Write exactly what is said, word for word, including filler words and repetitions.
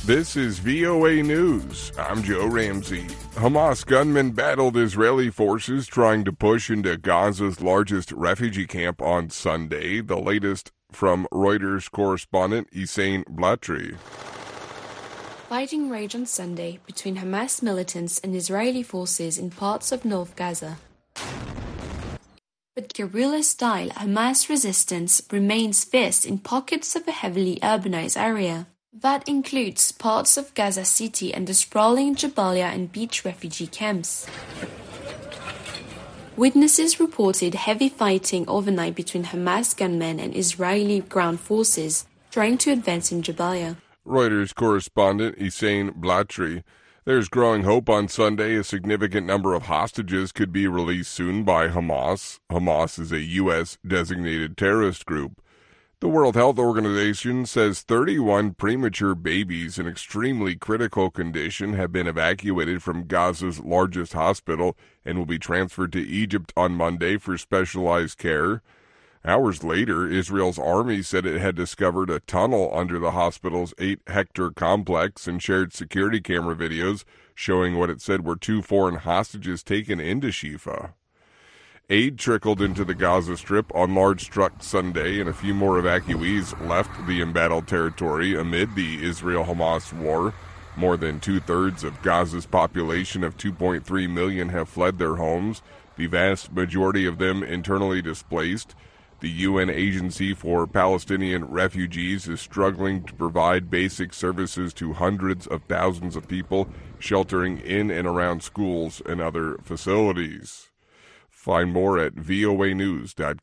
This is V O A News. I'm Joe Ramsey. Hamas gunmen battled Israeli forces trying to push into Gaza's largest refugee camp on Sunday. The latest from Reuters correspondent Hussein Blatry. Fighting raged on Sunday between Hamas militants and Israeli forces in parts of North Gaza. But guerrilla-style Hamas resistance remains fierce in pockets of a heavily urbanized area. That includes parts of Gaza City and the sprawling Jabalia and beach refugee camps. Witnesses reported heavy fighting overnight between Hamas gunmen and Israeli ground forces trying to advance in Jabalia. Reuters correspondent Hussein Blatry. There's growing hope on Sunday a significant number of hostages could be released soon by Hamas. Hamas is a U S designated terrorist group. The World Health Organization says thirty-one premature babies in extremely critical condition have been evacuated from Gaza's largest hospital and will be transferred to Egypt on Monday for specialized care. Hours later, Israel's army said it had discovered a tunnel under the hospital's eight-hectare complex and shared security camera videos showing what it said were two foreign hostages taken into Shifa. Aid trickled into the Gaza Strip on large trucks Sunday, and a few more evacuees left the embattled territory amid the Israel-Hamas war. More than two-thirds of Gaza's population of two point three million have fled their homes, the vast majority of them internally displaced. The U N Agency for Palestinian Refugees is struggling to provide basic services to hundreds of thousands of people sheltering in and around schools and other facilities. Find more at V O A news dot com.